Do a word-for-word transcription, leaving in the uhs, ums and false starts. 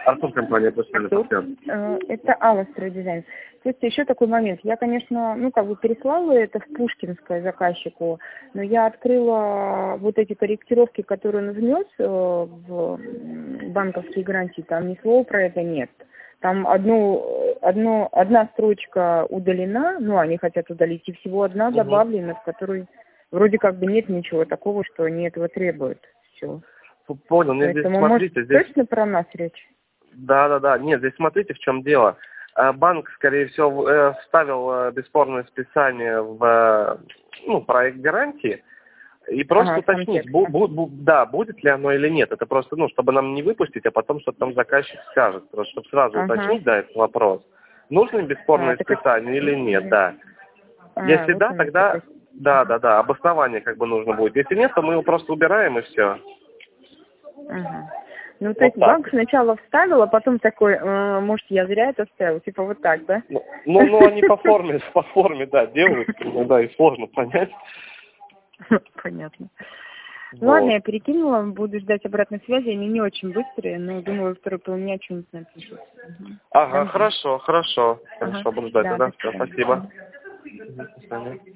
Артур, компания «Профессиональный Артур, партнер». э, это Алла Стройдизайн. То есть еще такой момент. Я, конечно, ну, как бы переслала это в Пушкинское заказчику, но я открыла вот эти корректировки, которые он внес э, в банковские гарантии, там ни слова про это нет. Там одну, одну, одна строчка удалена, ну, они хотят удалить, и всего одна Угу. добавлена, в которой вроде как бы нет ничего такого, что они этого требуют. Все. Понял, мне здесь, Поэтому, смотрите, может, здесь... точно про нас речь? Да, да, да. Нет, здесь смотрите, в чем дело. Э, Банк, скорее всего, э, вставил э, бесспорное списание в э, ну, проект гарантии и просто Ага, сам уточнить, текст. бу- бу- бу- да, будет ли оно или нет. Это просто, ну, чтобы нам не выпустить, а потом что-то там заказчик скажет. Просто чтобы сразу Ага. уточнить, да, этот вопрос. Нужно ли бесспорное А, так это... списание или нет, да. А, Если вот да, оно что, то тогда, есть. да, да, да, обоснование как бы нужно будет. Если нет, то мы его просто убираем и все. Ага. Ну, то Вот есть так банк вот. сначала вставил, а потом такой, э, может, я зря это вставил, типа вот так, да? Ну, ну, ну, они по форме, по форме, да, делают, иногда и сложно понять. Понятно. Вот. Ладно, я перекинула, буду ждать обратной связи, они не очень быстрые, но думаю, второй полдня что-нибудь напишут. Угу. Ага, Дам знать. хорошо, хорошо, Ага. хорошо, буду ждать Да, тогда. до Все, свидания. спасибо. Мгм. Мгм, до свидания.